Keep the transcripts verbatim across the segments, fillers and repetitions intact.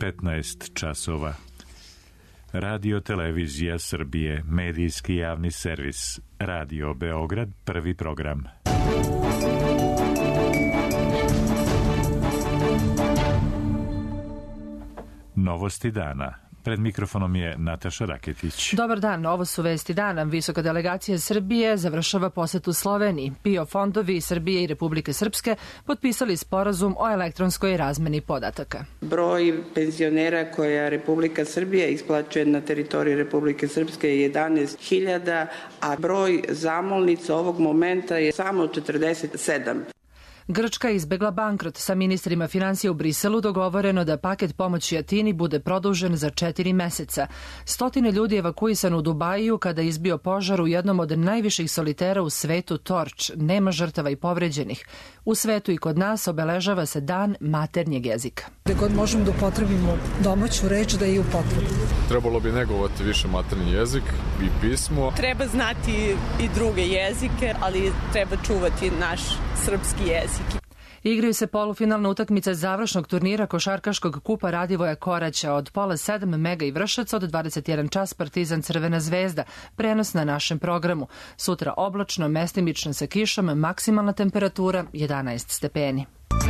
devetnaest časova. Radio Televizija Srbije, medijski javni servis. Radio Beograd, prvi program. Novosti dana. Pred mikrofonom je Nataša Raketić. Dobar dan, ovo su vesti dana. Visoka delegacija Srbije završava posetu Sloveniji. P I O fondovi Srbije i Republike Srpske potpisali sporazum o elektronskoj razmeni podataka. Broj penzionera koja Republika Srbija isplaćuje na teritoriji Republike Srpske je jedanaest hiljada, a broj zamolnica ovog momenta je samo četrdeset sedam. Grčka je izbegla bankrot. Sa ministrima financija u Briselu dogovoreno da paket pomoći Atini bude produžen za četiri meseca. Stotine ljudi evakuisano u Dubaju kada je izbio požar u jednom od najviših solitera u svetu Torč. Nema žrtava i povređenih. U svetu i kod nas obeležava se dan maternjeg jezika. Gde god možemo da upotrebimo domaću reč da je upotrebimo. Trebalo bi negovati više maternji jezik i pismo. Treba znati i druge jezike, ali treba čuvati naš srpski jezik. Igraju se polufinalna utakmica završnog turnira košarkaškog kupa Radivoja Koraća. Od pola sedam Mega i Vršac, od dvadeset jedan čas Partizan Crvena zvezda. Prenos na našem programu. Sutra oblačno, mestimično sa kišom, maksimalna temperatura jedanaest stepeni.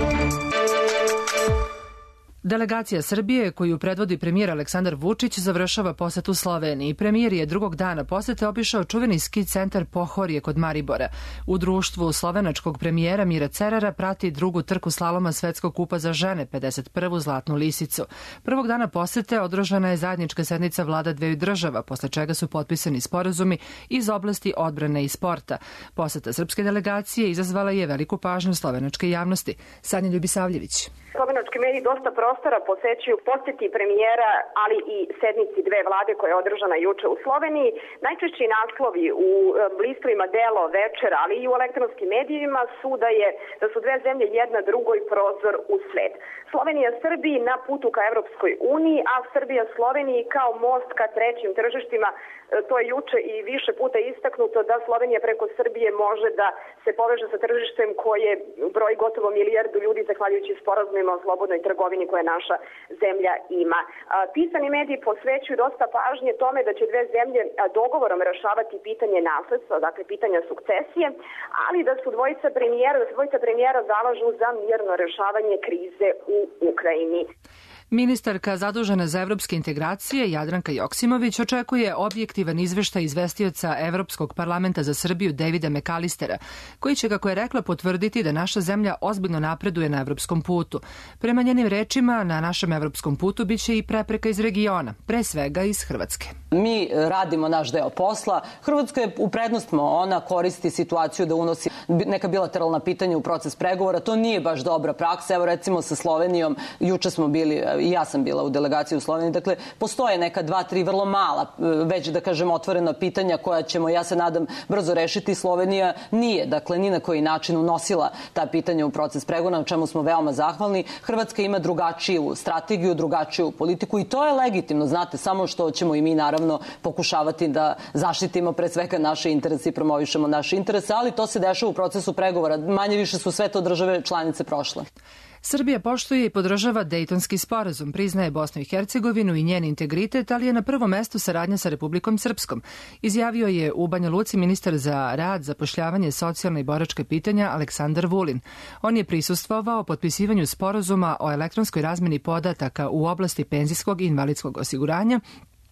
Delegacija Srbije, koju predvodi premijer Aleksandar Vučić, završava posetu Sloveniji. Premijer je drugog dana posete obišao čuveni ski centar Pohorje kod Maribora. U društvu slovenačkog premijera Mira Cerara prati drugu trku slaloma Svetskog kupa za žene, pedeset prvu Zlatnu lisicu. Prvog dana posete održana je zajednička sednica vlada dveju država, posle čega su potpisani sporazumi iz oblasti odbrane i sporta. Poseta srpske delegacije izazvala je veliku pažnju slovenačke javnosti. Sanja Ljubisavljević. Slovenački mediji dosta prostora posvećuju poseti premijera, ali i sednici dve vlade koja je održana juče u Sloveniji. Najčešći naslovi u listovima Delo, Večer, ali i u elektronskim medijima su da, je, da su dve zemlje jedna drugoj prozor u svet. Slovenija Srbiji na putu ka Evropskoj uniji, a Srbija Sloveniji kao most ka trećim tržištima. To je juče i više puta istaknuto da Slovenija preko Srbije može da se poveže sa tržištem koje broji gotovo milijardu ljudi zahvaljujući sporazumima o slobodnoj trgovini koje naša zemlja ima. Pisani mediji posvećuju dosta pažnje tome da će dve zemlje dogovorom rešavati pitanje nasledstva, dakle pitanja sukcesije, ali da su dvojica premijera, da se dvojica premijera zalažu za mirno rešavanje krize u Ukrajini. Ministarka zadužena za evropske integracije Jadranka Joksimović očekuje objektivan izveštaj izvestioca Evropskog parlamenta za Srbiju Davida Mekalistera, koji će, kako je rekla, potvrditi da naša zemlja ozbiljno napreduje na evropskom putu. Prema njenim rečima, na našem evropskom putu biće i prepreka iz regiona, pre svega iz Hrvatske. Mi radimo naš deo posla. Hrvatska je u prednostima, ona koristi situaciju da unosi neka bilateralna pitanja u proces pregovora. To nije baš dobra praksa. Evo recimo sa Slovenijom, juče smo bili, i ja sam bila u delegaciji u Sloveniji, dakle postoje neka dva, tri vrlo mala, već da kažem otvorena pitanja koja ćemo, ja se nadam, brzo rešiti. Slovenija nije, dakle, ni na koji način unosila ta pitanja u proces pregovora, na čemu smo veoma zahvalni. Hrvatska ima drugačiju strategiju, drugačiju politiku i to je legitimno, znate, samo što ćemo i mi naravno pokušavati da zaštitimo pre svega naše interese i promovišemo naše interese, ali to se dešava u procesu pregovora. Manje više su sve to države članice prošle. Srbija poštuje i podržava Dejtonski sporazum, priznaje Bosnu i Hercegovinu i njen integritet, ali je na prvom mestu saradnja sa Republikom Srpskom. Izjavio je u Banja Luci ministar za rad, zapošljavanje, socijalne i boračke pitanja Aleksandar Vulin. On je prisustvovao potpisivanju sporazuma o elektronskoj razmeni podataka u oblasti penzijskog i invalidskog osiguranja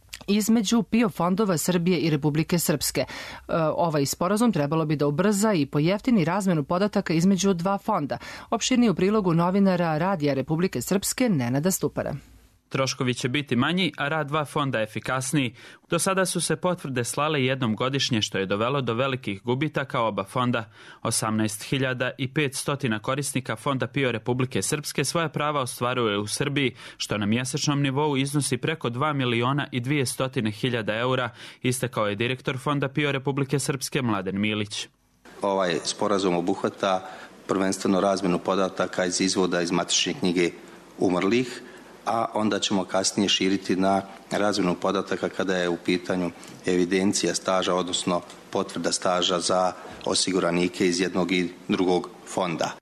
između P I O fondova Srbije i Republike Srpske. Ovaj sporazum trebalo bi da ubrza i pojeftini razmenu podataka između dva fonda. Opširnije u prilogu novinara Radija Republike Srpske Nenada Stupara. Troškovi će biti manji, a rad dva fonda efikasniji. Do sada su se potvrde slale jednom godišnje, što je dovelo do velikih gubitaka oba fonda. osamnaest hiljada petsto korisnika fonda P I O Republike Srpske svoja prava ostvaruje u Srbiji, što na mjesečnom nivou iznosi preko dva miliona i dvjesto hiljada eura, istakao je direktor fonda P I O Republike Srpske Mladen Milić. Ovaj sporazum obuhvata prvenstveno razmenu podataka iz izvoda iz matične knjige umrlih, a onda ćemo kasnije širiti na razmjenu podataka kada je u pitanju evidencija staža, odnosno potvrda staža za osiguranike iz jednog i drugog fonda.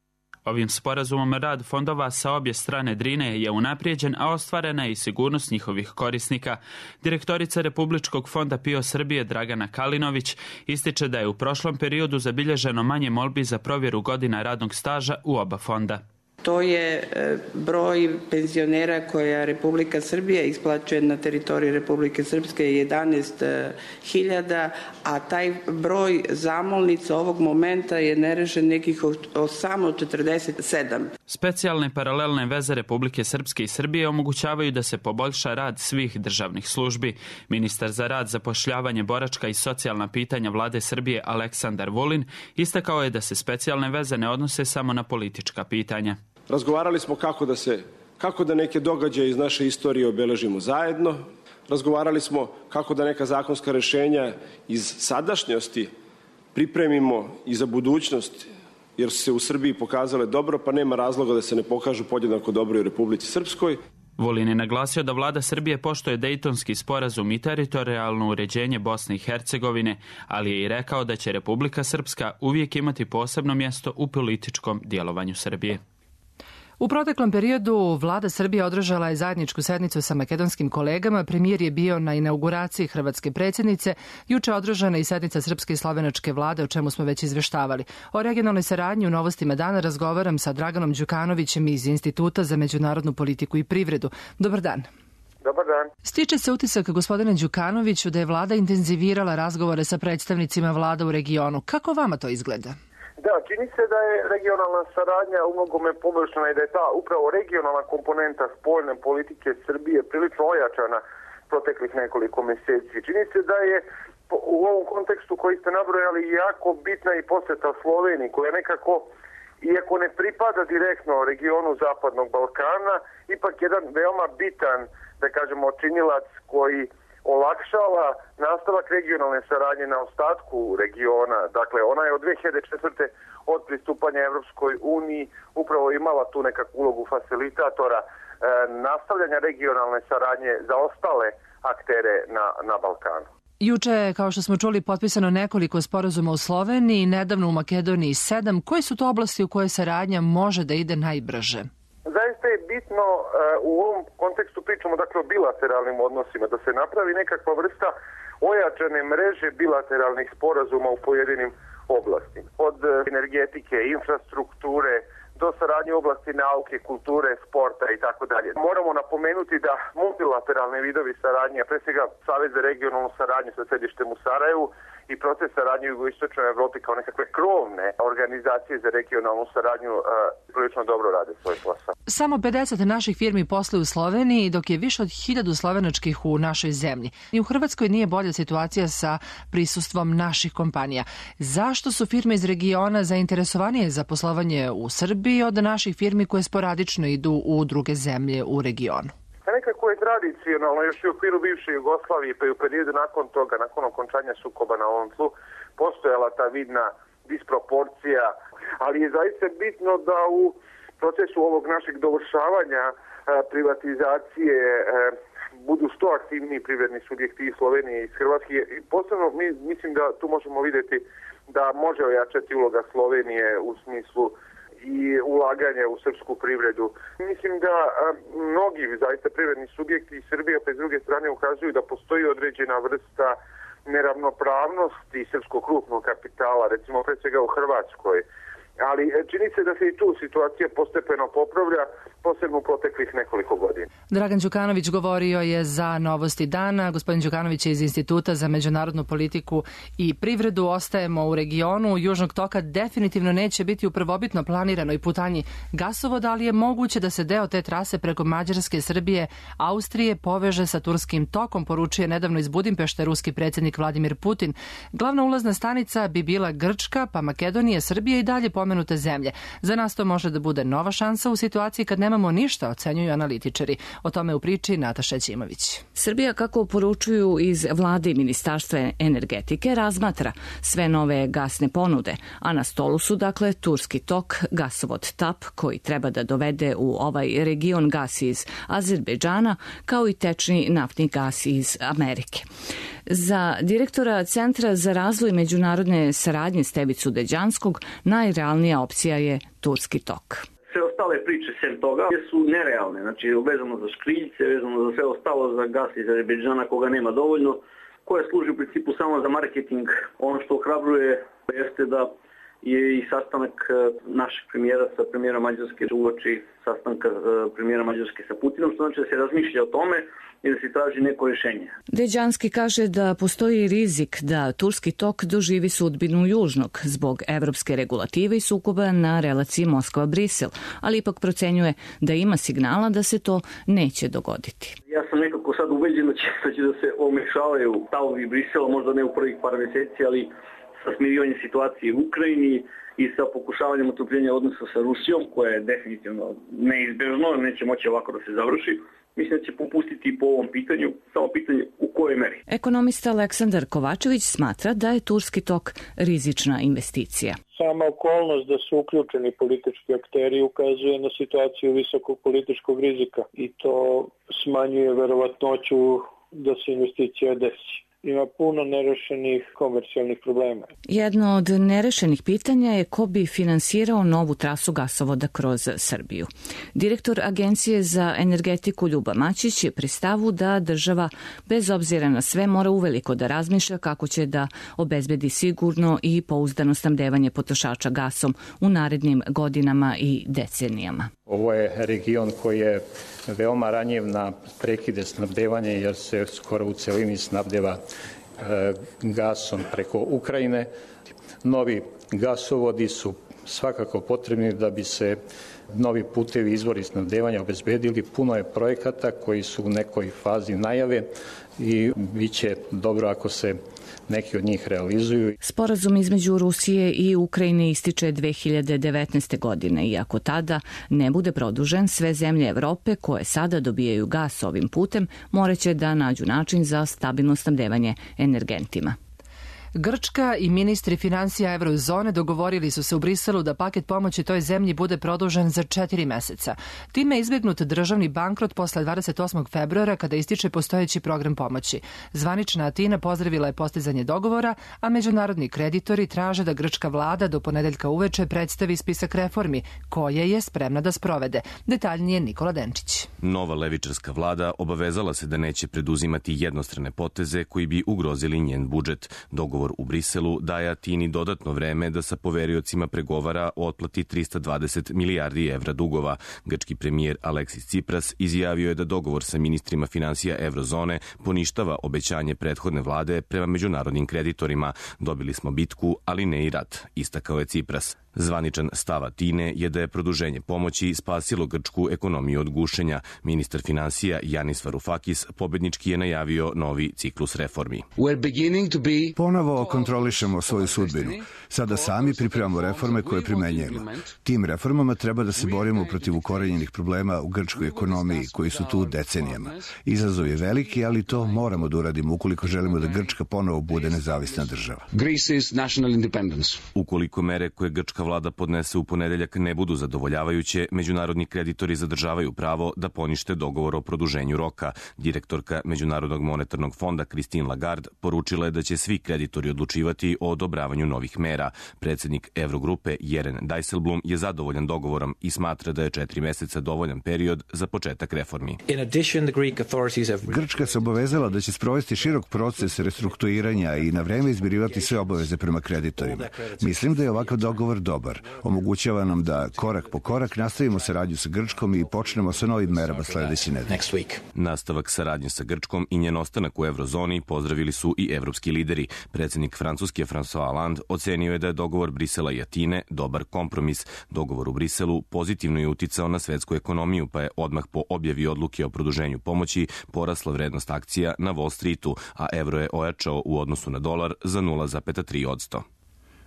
Ovim sporazumom rad fondova sa obje strane Drine je unaprijeđen, a ostvarena je i sigurnost njihovih korisnika. Direktorica Republičkog fonda P I O Srbije Dragana Kalinović ističe da je u prošlom periodu zabilježeno manje molbi za provjeru godina radnog staža u oba fonda. To je broj penzionera koja Republika Srbija isplaćuje na teritoriji Republike Srpske jedanaest hiljada, a taj broj zamolnica ovog momenta je nerešen nekih o samo četrdeset sedam. Specijalne paralelne veze Republike Srpske i Srbije omogućavaju da se poboljša rad svih državnih službi. Ministar za rad, zapošljavanje, boračka i socijalna pitanja Vlade Srbije Aleksandar Vulin istakao je da se specijalne veze ne odnose samo na politička pitanja. Razgovarali smo kako da se, kako da neke događaje iz naše istorije obeležimo zajedno. Razgovarali smo kako da neka zakonska rješenja iz sadašnjosti pripremimo i za budućnost, jer su se u Srbiji pokazale dobro, pa nema razloga da se ne pokažu podjednako dobro i u Republici Srpskoj. Vulin je naglasio da vlada Srbije poštuje Dejtonski sporazum i teritorijalno uređenje Bosne i Hercegovine, ali je i rekao da će Republika Srpska uvijek imati posebno mjesto u političkom djelovanju Srbije. U proteklom periodu vlada Srbije održala je zajedničku sednicu sa makedonskim kolegama. Premijer je bio na inauguraciji hrvatske predsjednice. Juče održana i sednica srpske i slovenačke vlade, o čemu smo već izveštavali. O regionalnoj saradnji u Novostima dana razgovaram sa Draganom Đukanovićem iz Instituta za međunarodnu politiku i privredu. Dobar dan. Dobar dan. Stiče se utisak, gospodine Đukanoviću, da je vlada intenzivirala razgovore sa predstavnicima vlada u regionu. Kako vama to izgleda? Da, čini se da je regionalna saradnja u mnogome poboljšana i da je ta upravo regionalna komponenta spoljne politike Srbije prilično ojačana proteklih nekoliko mjeseci. Čini se da je u ovom kontekstu koji ste nabrojali jako bitna i posjeta Sloveniji, koja nekako, iako ne pripada direktno regionu Zapadnog Balkana, ipak jedan veoma bitan, da kažemo, činilac koji olakšava nastavak regionalne saradnje na ostatku regiona. Dakle, ona je od dve hiljade četvrte. od pristupanja Evropskoj uniji upravo imala tu nekakvu ulogu facilitatora e, nastavljanja regionalne saradnje za ostale aktere na, na Balkanu. Juče, kao što smo čuli, potpisano nekoliko sporazuma u Sloveniji, nedavno u Makedoniji sedam. Koje su to oblasti u koje saradnja može da ide najbrže? Zaista je bitno, uh, u ovom kontekstu pričamo dakle o bilateralnim odnosima, da se napravi nekakva vrsta ojačane mreže bilateralnih sporazuma u pojedinim oblastima. Od uh, energetike, infrastrukture, do saradnje u oblasti nauke, kulture, sporta i tako dalje. Moramo napomenuti da multilateralni vidovi saradnje, pre svega Savez za regionalnu saradnju sa sedištem u Sarajevu i proces saradnje u jugoistočnoj Evropi kao nekakve krovne organizacije za regionalnu saradnju uh, prilično dobro rade svoj posao. Samo pedeset naših firmi posluju u Sloveniji, dok je više od hiljadu slovenačkih u našoj zemlji. I u Hrvatskoj nije bolja situacija sa prisustvom naših kompanija. Zašto su firme iz regiona zainteresovanije za poslovanje u Srbiji od naših firmi koje sporadično idu u druge zemlje u regionu? Nekako je tradicionalno, još i u okviru bivše Jugoslavije, pa i u periodu nakon toga, nakon okončanja sukoba na ovom tlu, postojala ta vidna disproporcija, ali je zaista bitno da u procesu ovog našeg dovršavanja e, privatizacije e, budu što aktivniji privredni subjekti iz Slovenije i iz Hrvatske. I posebno mi, mislim da tu možemo vidjeti da može ojačati uloga Slovenije u smislu i ulaganje u srpsku privredu. Mislim da a, mnogi zaista privredni subjekti iz Srbije, pa s druge strane ukazuju da postoji određena vrsta neravnopravnosti srpskog krupnog kapitala, recimo pre svega u Hrvatskoj. Ali čini se da se i tu situacija postepeno popravlja, posebno u proteklih nekoliko godina. Dragan Đukanović govorio je za Novosti dana. Gospodin Đukanović je iz Instituta za međunarodnu politiku i privredu. Ostajemo u regionu. Južnog toka definitivno neće biti u prvobitno planiranoj putanji gasovoda, ali je moguće da se deo te trase preko Mađarske, Srbije, Austrije poveže sa turskim tokom, poručuje nedavno iz Budimpešte ruski predsjednik Vladimir Putin. Glavna ulazna stanica bi bila Grčka, pa Makedonija, Srbija i dalje pomenute zemlje. Za nas to može da bude nova šansa u situaciji kad nemamo ništa, ocenjuju analitičari. O tome u priči Nataša Ćimović. Srbija, kako poručuju iz vlade i Ministarstva energetike, razmatra sve nove gasne ponude, a na stolu su dakle turski tok, gasovod TAP, koji treba da dovede u ovaj region gas iz Azerbejdžana, kao i tečni naftni gas iz Amerike. Za direktora Centra za razvoj međunarodne saradnje Stevicu Deđanskog najrealnija opcija je Turski tok. Sve ostale priče sem toga su nerealne, znači vezano za škriljce, vezano za sve ostalo, za gas iz Azerbejdžana koga nema dovoljno, koje služi u principu samo za marketing. Ono što ohrabruje jeste da je i sastanak našeg premijera sa premijerom Mađarske uoči sastanka premijera Mađarske sa Putinom, što znači da se razmišlja o tome i da se traži neko rješenje. Deđanski kaže da postoji rizik da Turski tok doživi sudbinu Južnog zbog evropske regulative i sukoba na relaciji Moskva-Brisel, ali ipak procenjuje da ima signala da se to neće dogoditi. Ja sam nekako sad ubeđen da će, da će da se omešavaju stavovi Brisela, možda ne u prvih par mjeseci, ali sa smirivanjem situacije u Ukrajini i sa pokušavanjem otopljenja odnosa sa Rusijom, koja je definitivno neizbežno, neće moći ovako da se završi. Mislim da će popustiti po ovom pitanju, samo pitanje u kojoj meri. Ekonomista Aleksandar Kovačević smatra da je Turski tok rizična investicija. Sama okolnost da su uključeni politički akteri ukazuje na situaciju visokog političkog rizika i to smanjuje verovatnoću da se investicija desi. Ima puno nerešenih komercijalnih problema. Jedno od nerešenih pitanja je ko bi finansirao novu trasu gasovoda kroz Srbiju. Direktor Agencije za energetiku Ljuba Mačić je pri stavu da država bez obzira na sve mora uveliko da razmišlja kako će da obezbedi sigurno i pouzdano snabdevanje potrošača gasom u narednim godinama i decenijama. Ovo je region koji je veoma ranjiv na prekide snabdevanja jer se skoro u celini snabdeva e, gasom preko Ukrajine. Novi gasovodi su svakako potrebni da bi se novi putevi izvori snabdevanja obezbedili. Puno je projekata koji su u nekoj fazi najave i bit će dobro ako se neki od njih realizuju. Sporazum između Rusije i Ukrajine ističe dve hiljade devetnaeste. godine i ako tada ne bude produžen, sve zemlje Evrope koje sada dobijaju gas ovim putem moraće da nađu način za stabilno snabdevanje energentima. Grčka i ministri finansija Eurozone dogovorili su se u Briselu da paket pomoći toj zemlji bude produžen za četiri meseca. Time je izbegnut državni bankrot posle dvadeset osmog februara kada ističe postojeći program pomoći. Zvanična Atina pozdravila je postizanje dogovora, a međunarodni kreditori traže da grčka vlada do ponedeljka uveče predstavi spisak reformi koje je spremna da sprovede. Detaljnije Nikola Denčić. Nova levičarska vlada obavezala se da neće preduzimati jednostrane poteze koji bi ugrozili njen budžet. Dogovor u Briselu daje Atini dodatno vreme da sa poveriocima pregovara o otplati trista dvadeset milijardi evra dugova. Grčki premijer Aleksis Tsipras izjavio je da dogovor sa ministrima finansija Eurozone poništava obećanje prethodne vlade prema međunarodnim kreditorima. Dobili smo bitku, ali ne i rat, istakao je Tsipras. Zvaničan stav Atine je da je produženje pomoći spasilo grčku ekonomiju od gušenja. Ministar finansija Janis Varoufakis pobednički je najavio novi ciklus reformi. Ponovo kontrolišemo svoju sudbinu. Sada sami pripremamo reforme koje primenjujemo. Tim reformama treba da se borimo protiv ukorenjenih problema u grčkoj ekonomiji koji su tu decenijama. Izazov je veliki, ali to moramo da uradimo ukoliko želimo da Grčka ponovo bude nezavisna država. Ukoliko mere koje grčka vlada podnese u ponedeljak ne budu zadovoljavajuće, međunarodni kreditori zadržavaju pravo da ponište dogovor o produženju roka. Direktorka Međunarodnog monetarnog fonda Christine Lagarde poručila je da će svi kreditori odlučivati o odobravanju novih mera. Predsednik Evrogrupe Jeren Dijsselbloem je zadovoljan dogovorom i smatra da je četiri meseca dovoljan period za početak reformi. Grčka se obavezala da će sprovesti širok proces restrukturiranja i na vreme izmirivati sve obaveze prema kreditorima. Mislim da je ovakav dogovor dobar. Omogućava nam da korak po korak nastavimo saradnju sa Grčkom i počnemo sa novim merama sledeće nedelje. Nastavak saradnje sa Grčkom i njen ostanak u Evrozoni pozdravili su i evropski lideri. Predsednik Francuske François Hollande ocenio je da je dogovor Brisela i Atine dobar kompromis. Dogovor u Briselu pozitivno je uticao na svetsku ekonomiju, pa je odmah po objavi odluke o produženju pomoći porasla vrednost akcija na Wall Streetu, a evro je ojačao u odnosu na dolar za nula zarez tri posto.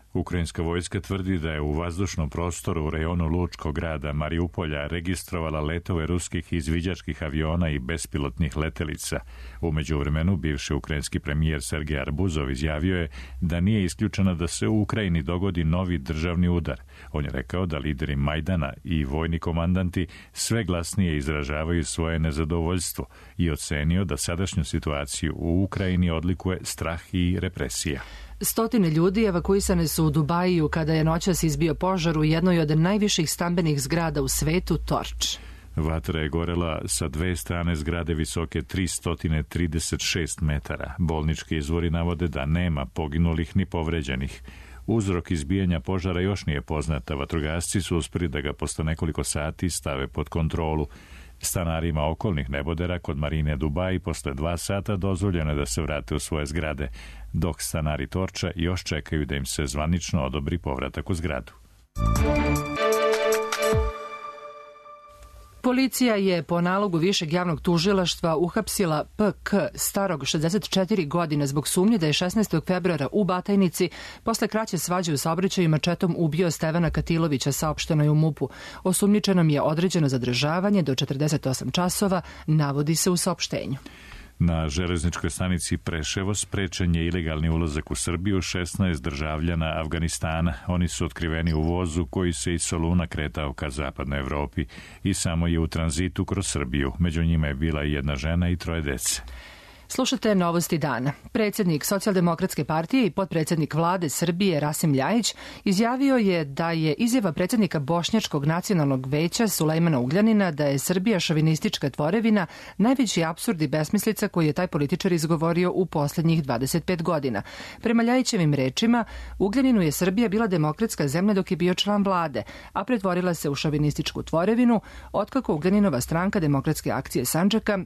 Ukrajinska vojska tvrdi da je u vazdušnom prostoru u rejonu lučkog grada Mariupolja registrovala letove ruskih izviđačkih aviona i bespilotnih letelica. U međuvremenu, bivši ukrajinski premijer Sergej Arbuzov izjavio je da nije isključeno da se u Ukrajini dogodi novi državni udar. On je rekao da lideri Majdana i vojni komandanti sve glasnije izražavaju svoje nezadovoljstvo i ocenio da sadašnju situaciju u Ukrajini odlikuje strah i represija. Stotine ljudi evakuisane su u Dubaju kada je noćas izbio požar u jednoj od najviših stambenih zgrada u svetu, Torč. Vatra je gorela sa dve strane zgrade visoke tristo trideset šest metara. Bolnički izvori navode da nema poginulih ni povređenih. Uzrok izbijanja požara još nije poznat, a vatrogasci su uspeli da ga posle nekoliko sati stave pod kontrolu. Stanarima okolnih nebodera kod marine Dubai posle dva sata dozvoljeno je da se vrate u svoje zgrade, dok stanari Torča još čekaju da im se zvanično odobri povratak u zgradu. Policija je po nalogu Višeg javnog tužilaštva uhapsila P K starog šezdeset četiri godine zbog sumnje da je šesnaestog februara u Batajnici posle kraće svađe u saobraćaju mačetom ubio Stevana Katilovića, saopšteno je u MUP-u. Osumnjičenom je određeno zadržavanje do četrdeset osam časova, navodi se u saopštenju. Na železničkoj stanici Preševo sprečen je ilegalni ulazak u Srbiju šesnaest državljana Afganistana. Oni su otkriveni u vozu koji se iz Soluna kretao ka zapadnoj Evropi i samo je u tranzitu kroz Srbiju. Među njima je bila i jedna žena i troje dece. Slušate Novosti dana. Predsjednik Socijaldemokratske partije i potpredsjednik vlade Srbije Rasim Ljajić izjavio je da je izjava predsjednika Bošnjačkog nacionalnog veća Sulejmana Ugljanina da je Srbija šovinistička tvorevina najveći apsurd i besmislica koji je taj političar izgovorio u posljednjih dvadeset pet godina. Prema Ljajićevim rečima, Ugljaninu je Srbija bila demokratska zemlja dok je bio član vlade, a pretvorila se u šovinističku tvorevinu otkako Ugljaninova stranka Demokratske akcije Sandžaka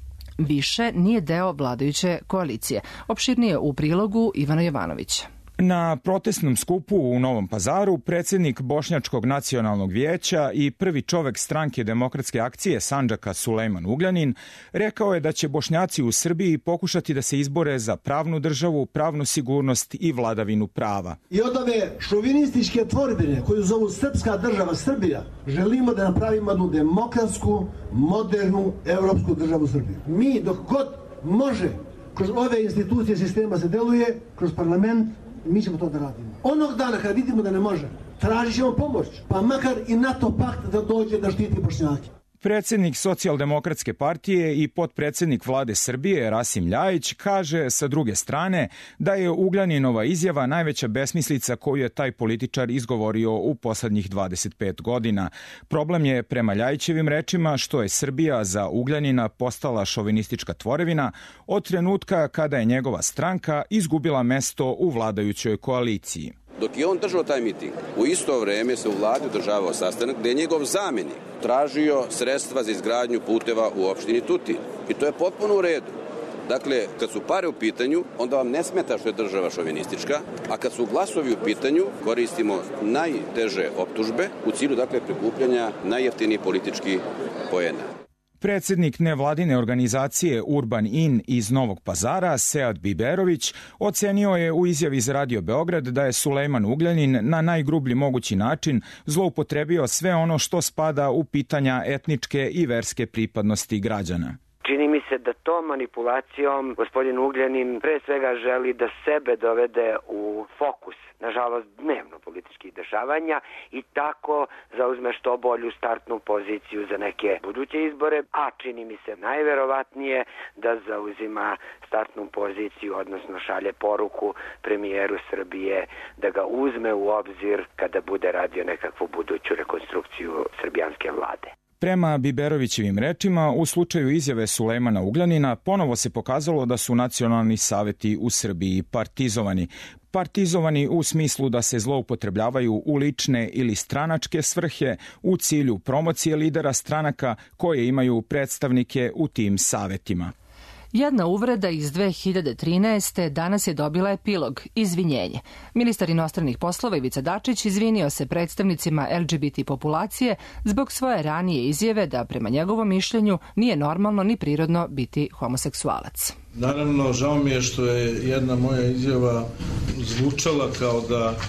više nije deo vladajuće koalicije. Opširnije u prilogu Ivana Jovanovića. Na protestnom skupu u Novom Pazaru predsjednik Bošnjačkog nacionalnog vijeća i prvi čovek stranke Demokratske akcije Sandžaka Sulejman Ugljanin rekao je da će Bošnjaci u Srbiji pokušati da se izbore za pravnu državu, pravnu sigurnost i vladavinu prava. I od ove šovinističke tvorbine koju zovu srpska država Srbija želimo da napravimo jednu demokratsku, modernu, evropsku državu Srbiju. Mi dok god može kroz ove institucije sistema se deluje, kroz parlament, mi ćemo to da radimo. Onog dana kad vidimo da ne može, tražit ćemo pomoć, pa makar i NATO pakt da dođe da štiti Bošnjake. Predsjednik Socijaldemokratske partije i potpredsjednik vlade Srbije Rasim Ljajić kaže sa druge strane da je Ugljaninova izjava najveća besmislica koju je taj političar izgovorio u poslednjih dvadeset pet godina. Problem je prema Ljajićevim rečima što je Srbija za Ugljanina postala šovinistička tvorevina od trenutka kada je njegova stranka izgubila mesto u vladajućoj koaliciji. Dok je on držao taj miting, u isto vreme se u vladi održavao sastanak gde je njegov zamenik tražio sredstva za izgradnju puteva u opštini Tutin. I to je potpuno u redu. Dakle, kad su pare u pitanju, onda vam ne smeta što je država šovinistička, a kad su glasovi u pitanju, koristimo najteže optužbe u cilju, dakle, prikupljanja najjeftinijih političkih poena. Predsjednik nevladine organizacije Urban In iz Novog Pazara, Sead Biberović, ocenio je u izjavi za Radio Beograd da je Sulejman Ugljanin na najgrublji mogući način zloupotrebio sve ono što spada u pitanja etničke i verske pripadnosti građana. Čini mi se da tom manipulacijom gospodin Ugljanin pre svega želi da sebe dovede u fokus, nažalost, dnevno političkih dešavanja i tako zauzme što bolju startnu poziciju za neke buduće izbore, a čini mi se najverovatnije da zauzima startnu poziciju, odnosno šalje poruku premijeru Srbije da ga uzme u obzir kada bude radio nekakvu buduću rekonstrukciju srbijanske vlade. Prema Biberovićevim rečima, u slučaju izjave Sulejmana Ugljanina ponovo se pokazalo da su nacionalni saveti u Srbiji partizovani. Partizovani u smislu da se zloupotrebljavaju u lične ili stranačke svrhe u cilju promocije lidera stranaka koje imaju predstavnike u tim savetima. Jedna uvreda iz dve hiljade trinaeste. danas je dobila epilog, izvinjenje. Ministar inostranih poslova Ivica Dačić izvinio se predstavnicima L G B T populacije zbog svoje ranije izjave da prema njegovom mišljenju nije normalno ni prirodno biti homoseksualac. Naravno, žao mi je što je jedna moja izjava zvučala kao da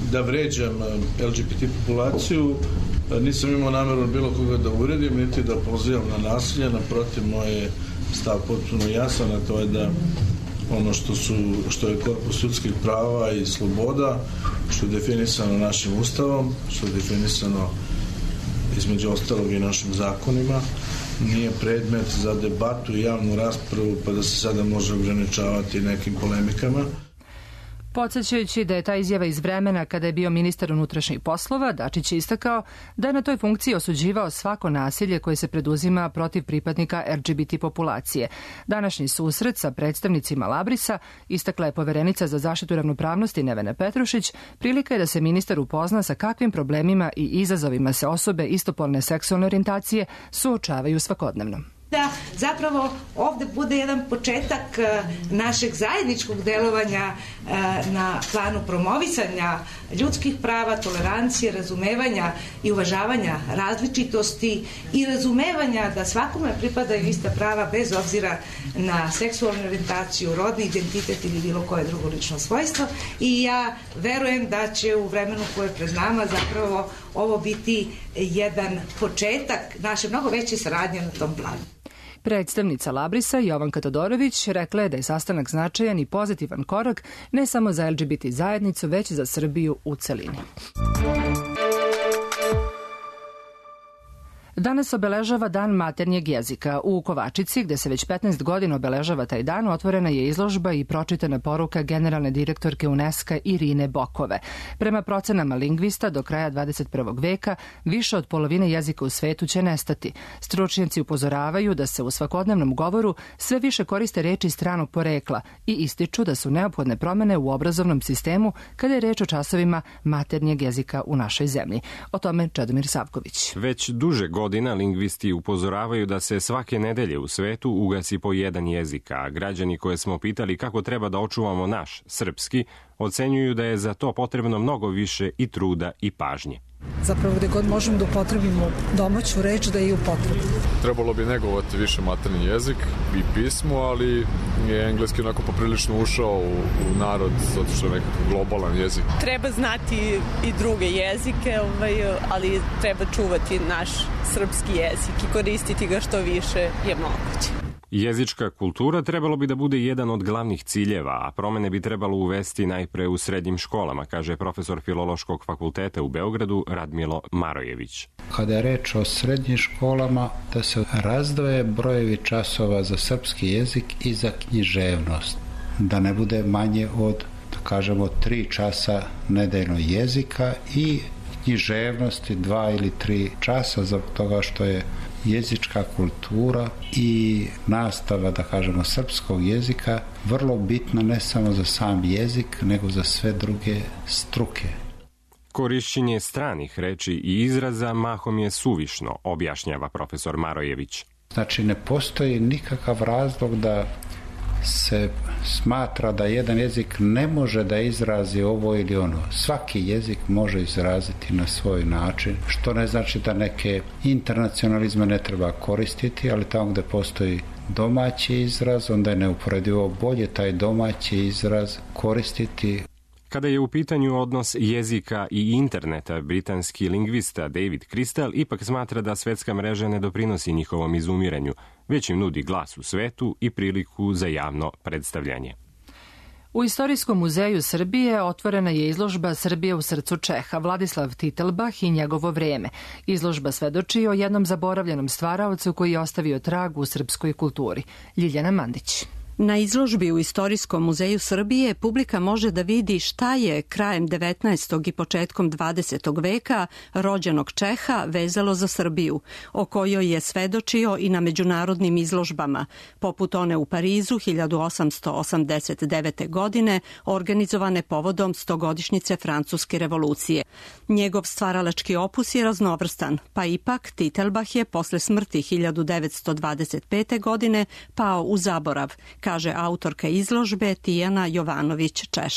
da vređam L G B T populaciju, nisam imao nameru bilo koga da uvredim, niti da pozivam na nasilje, naprotiv, moj je stav potpuno jasan, a to je da ono što, su, što je korpus ljudskih prava i sloboda, što je definisano našim ustavom, što je definisano između ostalog i našim zakonima, nije predmet za debatu i javnu raspravu, pa da se sada može ograničavati nekim polemikama. Podsjećajući da je ta izjava iz vremena kada je bio ministar unutrašnjih poslova, Dačić je istakao da je na toj funkciji osuđivao svako nasilje koje se preduzima protiv pripadnika L G B T populacije. Današnji susret sa predstavnicima Labrisa, istakla je poverenica za zaštitu ravnopravnosti Nevena Petrušić, prilika je da se ministar upozna sa kakvim problemima i izazovima se osobe istopolne seksualne orijentacije suočavaju svakodnevno. Da zapravo ovde bude jedan početak našeg zajedničkog delovanja na planu promovisanja ljudskih prava, tolerancije, razumevanja i uvažavanja različitosti i razumevanja da svakome pripadaju ista prava bez obzira na seksualnu orijentaciju, rodni identitet ili bilo koje drugo lično svojstvo. I ja verujem da će u vremenu koje je pred nama zapravo ovo biti jedan početak naše mnogo veće saradnje na tom planu. Predstavnica Labrisa Jovanka Todorović rekla je da je sastanak značajan i pozitivan korak ne samo za L G B T zajednicu, već i za Srbiju u celini. Danas obeležava Dan maternjeg jezika. U Kovačici, gde se već petnaest godina obeležava taj dan, otvorena je izložba i pročitana poruka generalne direktorke UNESCO Irine Bokove. Prema procenama lingvista, do kraja dvadeset prvog veka više od polovine jezika u svetu će nestati. Stručnjaci upozoravaju da se u svakodnevnom govoru sve više koriste reči stranog porekla i ističu da su neophodne promene u obrazovnom sistemu kada je reč o časovima maternjeg jezika u našoj zemlji. O tome Čedomir Savković. Već duže godine godina lingvisti upozoravaju da se svake nedelje u svetu ugasi po jedan jezik, a građani koje smo pitali kako treba da očuvamo naš, srpski, ocenjuju da je za to potrebno mnogo više i truda i pažnje. Zapravo gde god možemo da upotrebimo domaću reč da je i upotrebimo. Trebalo bi negovati više maternji jezik i pismo, ali je engleski onako poprilično ušao u, u narod zato što je nekako globalan jezik. Treba znati i druge jezike, ovaj, ali treba čuvati naš srpski jezik i koristiti ga što više je moguće. Jezička kultura trebalo bi da bude jedan od glavnih ciljeva, a promene bi trebalo uvesti najpre u srednjim školama, kaže profesor Filološkog fakulteta u Beogradu Radmilo Marojević. Kada je reč o srednjim školama, da se razdvoje brojevi časova za srpski jezik i za književnost, da ne bude manje od, da kažemo, tri časa nedeljno jezika i književnosti dva ili tri časa, zbog toga što je jezička kultura i nastava, da kažemo, srpskog jezika vrlo bitna ne samo za sam jezik, nego za sve druge struke. Korišćenje stranih reči i izraza mahom je suvišno, objašnjava profesor Marojević. Znači, ne postoji nikakav razlog da se smatra da jedan jezik ne može da izrazi ovo ili ono. Svaki jezik može izraziti na svoj način, što ne znači da neke internacionalizme ne treba koristiti, ali tamo gde postoji domaći izraz, onda je neuporedivo bolje taj domaći izraz koristiti. Kada je u pitanju odnos jezika i interneta, britanski lingvista David Crystal ipak smatra da svetska mreža ne doprinosi njihovom izumiranju, već im nudi glas u svetu i priliku za javno predstavljanje. U Istorijskom muzeju Srbije otvorena je izložba Srbije u srcu Čeha, Vladislav Titelbah i njegovo vreme. Izložba svedoči o jednom zaboravljenom stvaraocu koji je ostavio trag u srpskoj kulturi. Ljiljana Mandić. Na izložbi u Istorijskom muzeju Srbije publika može da vidi šta je krajem devetnaestog i početkom dvadesetog veka rođenog Čeha vezalo za Srbiju, o kojoj je svedočio i na međunarodnim izložbama, poput one u Parizu hiljadu osamsto osamdeset devete. godine, organizovane povodom stogodišnjice Francuske revolucije. Njegov stvaralački opus je raznovrstan, pa ipak Titelbah je posle smrti hiljadu devetsto dvadeset pete. godine pao u zaborav, kaže autorka izložbe Tijana Jovanović Češka.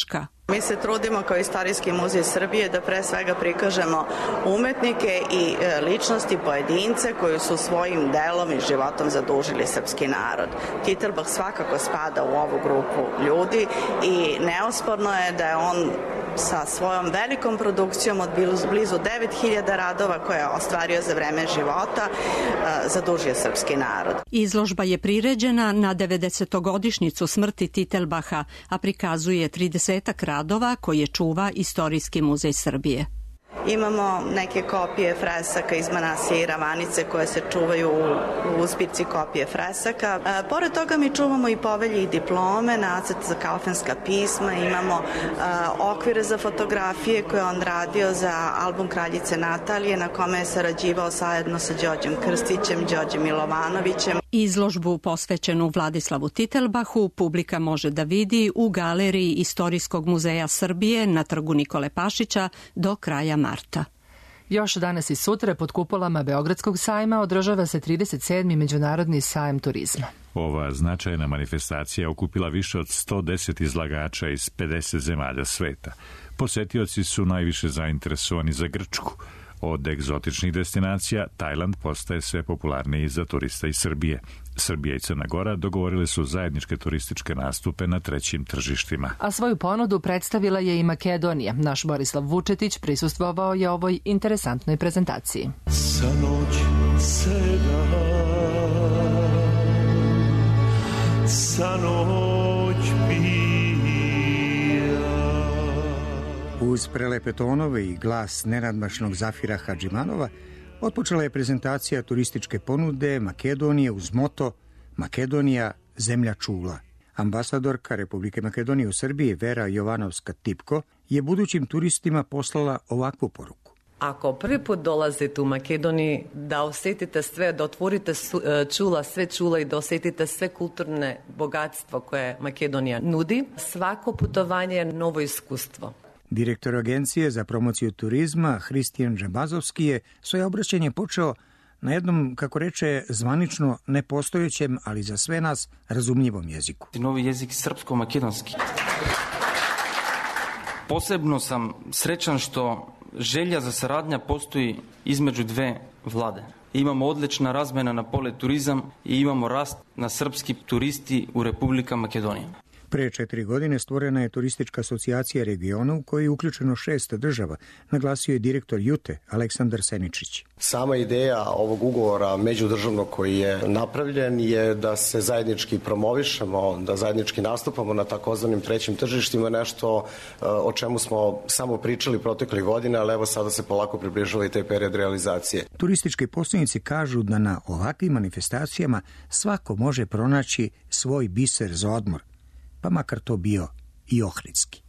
Mi se trudimo kao Istorijski muzej Srbije da pre svega prikažemo umetnike i ličnosti pojedince koji su svojim delom i životom zadužili srpski narod. Titelbach svakako spada u ovu grupu ljudi i neosporno je da je on sa svojom velikom produkcijom od blizu devet hiljada radova koje je ostvario za vreme života zadužio srpski narod. Izložba je priređena na devedesetogodišnjicu smrti Titelbacha, a prikazuje tridesetak radova koje čuva Istorijski muzej Srbije. Imamo neke kopije fresaka iz manastira Ravanice koje se čuvaju u zbirci kopije fresaka. E, pored toga mi čuvamo i povelje i diplome, nacrt za kalfenska pisma, imamo e, okvire za fotografije koje on radio za album Kraljice Natalije na kome je sarađivao zajedno sa Đorđem Krstićem, Đorđem Milovanovićem. Izložbu posvećenu Vladislavu Titelbachu publika može da vidi u galeriji Istorijskog muzeja Srbije na trgu Nikole Pašića do kraja marta. Još danas i sutra pod kupolama Beogradskog sajma održava se trideset sedmi Međunarodni sajam turizma. Ova značajna manifestacija okupila više od sto deset izlagača iz pedeset zemalja sveta. Posetioci su najviše zainteresovani za Grčku. Od egzotičnih destinacija, Tajland postaje sve popularniji za turista iz Srbije. Srbija i Crna Gora dogovorile su zajedničke turističke nastupe na trećim tržištima. A svoju ponudu predstavila je i Makedonija. Naš Borislav Vučetić prisustvovao je ovoj interesantnoj prezentaciji. Sa noć sega, sa noć Uz prelepe tonove i glas nenadmašnog Zafira Hadžimanova otpočela je prezentacija turističke ponude Makedonije uz moto Makedonija, zemlja čula. Ambasadorka Republike Makedonije u Srbiji Vera Jovanovska-Tipko je budućim turistima poslala ovakvu poruku. Ako prvi put dolazite u Makedoniji, da osjetite sve, da otvorite čula, sve čula i da osjetite sve kulturne bogatstvo koje Makedonija nudi, svako putovanje je novo iskustvo. Direktor Agencije za promociju turizma Hristijan Džembazovski je svoje obraćanje počeo na jednom, kako reče, zvanično nepostojećem, ali za sve nas razumljivom jeziku. Novi jezik srpsko-makedonski. Posebno sam srećan što želja za saradnja postoji između dve vlade. Imamo odlična razmena na pole turizam i imamo rast na srpski turisti u Republika Makedonija. Pre četiri godine stvorena je turistička asocijacija regiona u kojoj je uključeno šest država, naglasio je direktor Jute Aleksandar Seničić. Sama ideja ovog ugovora međudržavnog koji je napravljen je da se zajednički promovišemo, da zajednički nastupamo na takozvanim trećim tržištima, nešto o čemu smo samo pričali proteklih godina, ali evo sada se polako približava i taj period realizacije. Turistički posrednici kažu da na ovakvim manifestacijama svako može pronaći svoj biser za odmor, pa makar to bio i ohridski.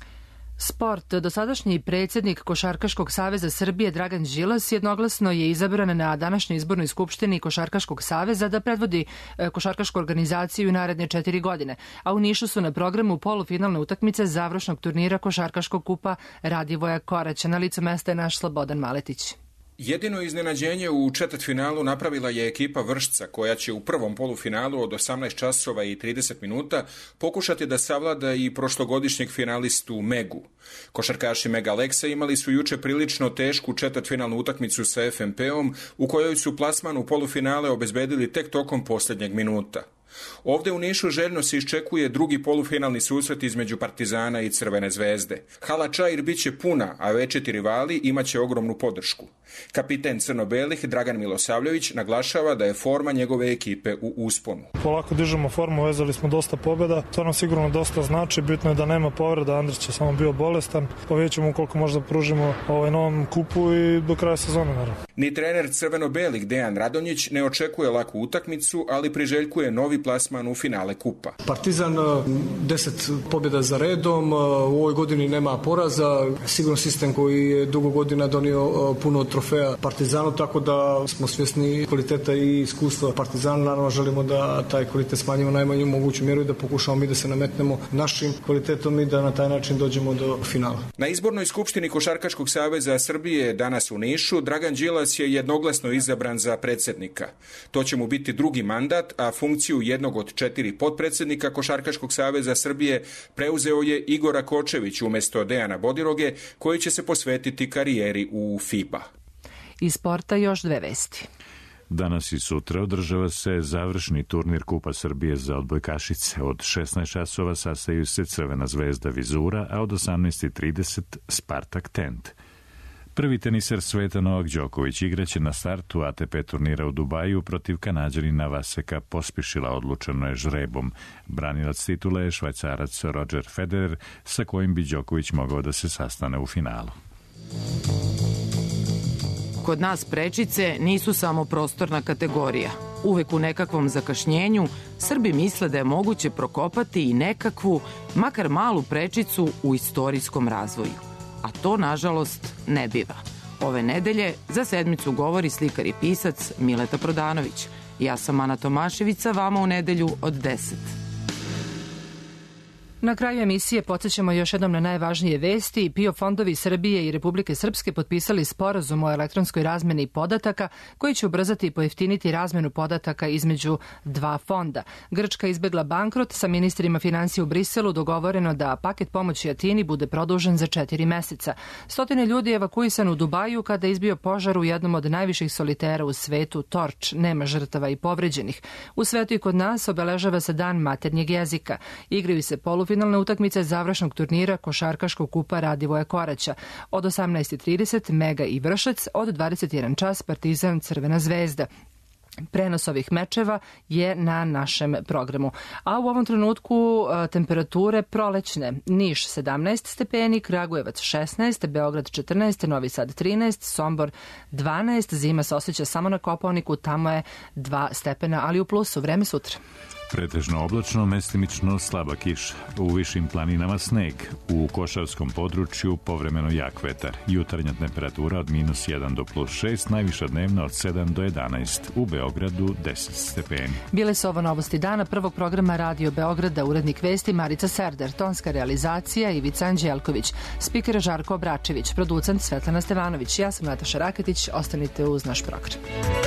Sport. Dosadašnji predsjednik Košarkaškog saveza Srbije Dragan Đilas jednoglasno je izabran na današnjoj izbornoj skupštini Košarkaškog saveza da predvodi košarkašku organizaciju u naredne četiri godine, a u Nišu su na programu polufinalne utakmice završnog turnira Košarkaškog kupa Radivoja Koraća. Na licu mesta je naš Slobodan Maletić. Jedino iznenađenje u četvrtfinalu napravila je ekipa Vršca, koja će u prvom polufinalu od osamnaest časova i trideset minuta pokušati da savlada i prošlogodišnjeg finalistu Megu. Košarkaši Mega Aleksa imali su juče prilično tešku četvrtfinalnu utakmicu sa F M P-om, u kojoj su plasman u polufinale obezbedili tek tokom posljednjeg minuta. Ovde u Nišu željno se iščekuje drugi polufinalni susret između Partizana i Crvene zvezde. Hala Čair bit će puna, a večiti rivali imaće ogromnu podršku. Kapiten crno-belih Dragan Milosavljević naglašava da je forma njegove ekipe u usponu. Polako dižemo formu, vezali smo dosta pobjeda, to nam sigurno dosta znači, bitno je da nema povreda, Andrić je samo bio bolestan, pa vidjet ćemo koliko možda pružimo ovaj novom kupu i do kraja sezone naravno. Ni trener crveno-belih Dejan Radonjić ne očekuje laku utakmicu, ali priželjkuje novi plasman u finale kupa. Partizan deset pobjeda za redom, u ovoj godini nema poraza, sigurno sistem koji je dugo godina donio puno trofeja Partizanu, tako da smo svjesni kvaliteta i iskustva Partizana. Naravno želimo da taj kvalitet smanjimo najmanju moguću mjeru i da pokušamo mi da se nametnemo našim kvalitetom i da na taj način dođemo do finala. Na izbornoj skupštini Košarkaškog saveza Srbije danas u Nišu Dragan Đilas je jednoglasno izabran za predsjednika. To će mu biti drugi mandat, a funkciju jednog od četiri potpredsednika Košarkaškog saveza Srbije preuzeo je Igor Rakočević umjesto Dejana Bodiroge, koji će se posvetiti karijeri u FIBA. Iz sporta još dve vesti. Danas i sutra održava se završni turnir Kupa Srbije za odbojkašice. Od šesnaest časova sastaju se Crvena zvezda Vizura, a od osamnaest i trideset Spartak Tent. Prvi teniser sveta Novak Đoković igraće na startu A T P turnira u Dubaju protiv Kanađanina Vaseka Pospišila, odlučeno je žrebom. Branilac titule je Švajcarac Roger Federer, sa kojim bi Đoković mogao da se sastane u finalu. Kod nas prečice nisu samo prostorna kategorija. Uvek u nekakvom zakašnjenju Srbi misle da je moguće prokopati i nekakvu, makar malu prečicu u istorijskom razvoju. A to, nažalost, ne biva. Ove nedelje za sedmicu govori slikar i pisac Mileta Prodanović. Ja sam Ana Tomašević, sa vama u nedelju od deset. Na kraju emisije podsjećamo još jednom na najvažnije vesti. PIO fondovi Srbije i Republike Srpske potpisali sporazum o elektronskoj razmeni podataka koji će ubrzati i pojeftiniti razmenu podataka između dva fonda. Grčka izbegla bankrot, sa ministrima financija u Briselu dogovoreno da paket pomoći Atini bude produžen za četiri meseca. Stotine ljudi je evakuisan u Dubaju kada je izbio požar u jednom od najviših solitera u svetu, Torč. Nema žrtava i povređenih. U svetu i kod nas obeležava se dan maternjeg jezika. Igraju se polu finalne utakmice završnog turnira Košarkaškog kupa Radivoja Koraća. Od osamnaest i trideset Mega i Vršac, od dvadeset jedan čas Partizan Crvena zvezda. Prenos ovih mečeva je na našem programu. A u ovom trenutku a, temperature prolećne. Niš sedamnaest stepeni, Kragujevac šesnaest, Beograd četrnaest, Novi Sad trinaest, Sombor dvanaest, zima se osjeća samo na Kopaoniku, tamo je dva stepena, ali u plusu. Vreme sutra. Pretežno oblačno, mestimično slaba kiša. U višim planinama sneg. U košarskom području povremeno jak vetar. Jutarnja temperatura od minus jedan do plus šest, najviša dnevna od sedam do jedanaest. U Beogradu deset stepeni. Bile su ovo novosti dana prvog programa Radio Beograda, urednik vesti Marica Serder, tonska realizacija Ivica Anđelković, spiker Žarko Obračević, producent Svetlana Stevanović. Ja sam Nataša Raketić, ostanite uz naš program.